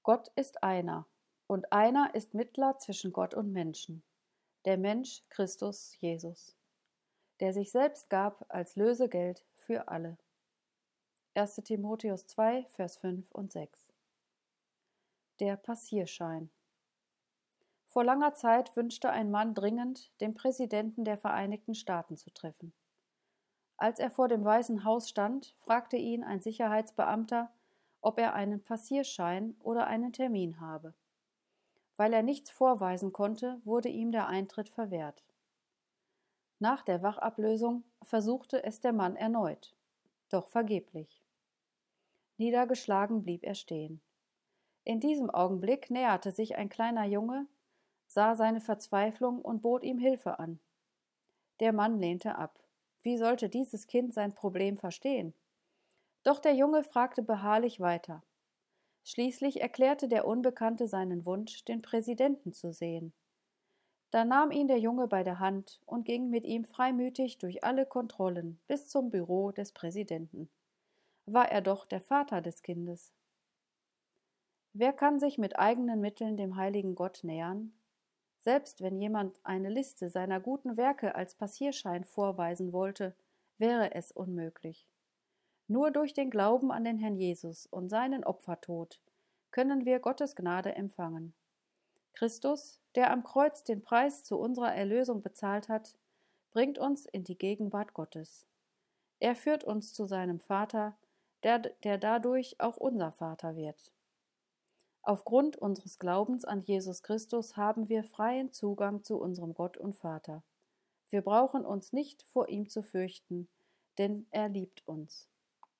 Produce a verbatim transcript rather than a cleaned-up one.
Gott ist einer, und einer ist Mittler zwischen Gott und Menschen, der Mensch Christus Jesus, der sich selbst gab als Lösegeld für alle. erster Timotheus zwei, Vers fünf und sechs. Der Passierschein. Vor langer Zeit wünschte ein Mann dringend, den Präsidenten der Vereinigten Staaten zu treffen. Als er vor dem Weißen Haus stand, fragte ihn ein Sicherheitsbeamter, ob er einen Passierschein oder einen Termin habe. Weil er nichts vorweisen konnte, wurde ihm der Eintritt verwehrt. Nach der Wachablösung versuchte es der Mann erneut, doch vergeblich. Niedergeschlagen blieb er stehen. In diesem Augenblick näherte sich ein kleiner Junge, sah seine Verzweiflung und bot ihm Hilfe an. Der Mann lehnte ab. Wie sollte dieses Kind sein Problem verstehen? Doch der Junge fragte beharrlich weiter. Schließlich erklärte der Unbekannte seinen Wunsch, den Präsidenten zu sehen. Da nahm ihn der Junge bei der Hand und ging mit ihm freimütig durch alle Kontrollen bis zum Büro des Präsidenten. War er doch der Vater des Kindes. Wer kann sich mit eigenen Mitteln dem heiligen Gott nähern? Selbst wenn jemand eine Liste seiner guten Werke als Passierschein vorweisen wollte, wäre es unmöglich. Nur durch den Glauben an den Herrn Jesus und seinen Opfertod können wir Gottes Gnade empfangen. Christus, der am Kreuz den Preis zu unserer Erlösung bezahlt hat, bringt uns in die Gegenwart Gottes. Er führt uns zu seinem Vater, der, der dadurch auch unser Vater wird. Aufgrund unseres Glaubens an Jesus Christus haben wir freien Zugang zu unserem Gott und Vater. Wir brauchen uns nicht vor ihm zu fürchten, denn er liebt uns.